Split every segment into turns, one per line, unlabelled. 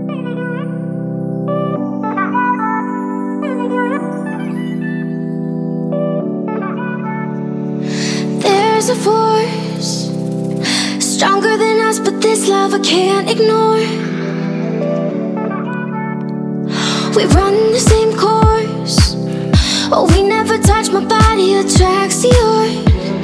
There's a force stronger than us, but this love I can't ignore. We run the same course. Oh, we never touch, my body attracts to yours.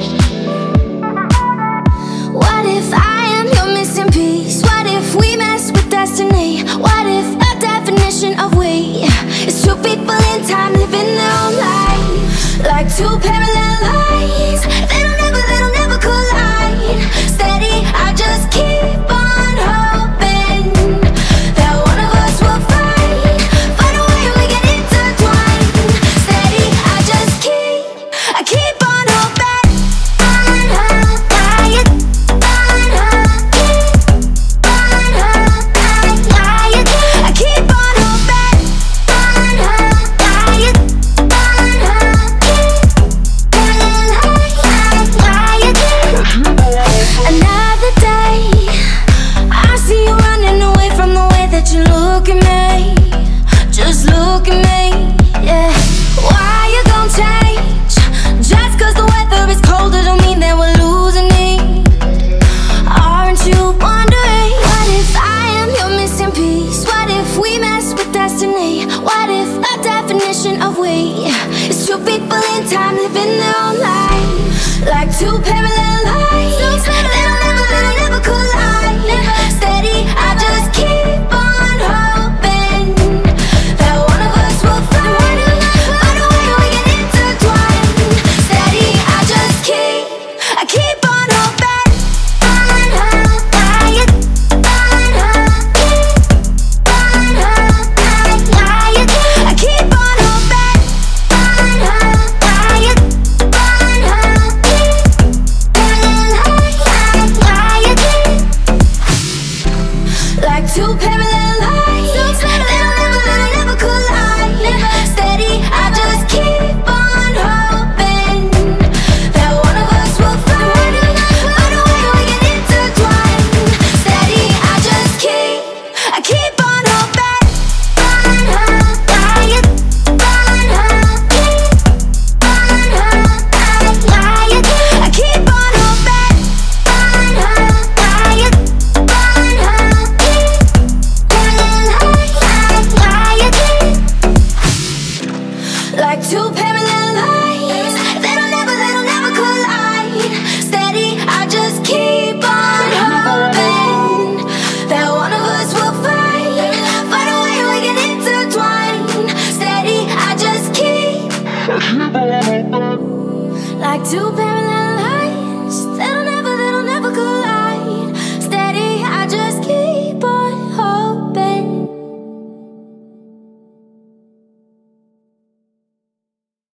What if I am your missing piece? What if we mess with destiny? What if a definition of we is two people in time living their own life, like two parallel lines? They'll never collide. Steady, I just keep on hoping that one of us will find a way we get intertwined. Steady, I keep on hoping. Another day, I see you running away from the way that you look at me. Just look at me, yeah. Why you gon' change? Just 'cause the weather is colder don't mean that we're losing it. Aren't you wondering, what if I am your missing piece? What if we mess with destiny? What if a definition of we is two people in time living their own life, like two parallel lines? They'll never collide. Steady, I just keep on hoping that one of us will find a way we get intertwined. Steady, I keep on hoping. I keep on hoping. Like two parallel lines, they'll never collide. Steady, I just keep on hoping that one of us will find a way we get intertwined. Steady, I keep on hoping. I keep on hoping. Like two parallel lines, they'll never collide. Steady, I just keep on hoping that one of us will find a way we get intertwined. Steady, I just keep like two parallel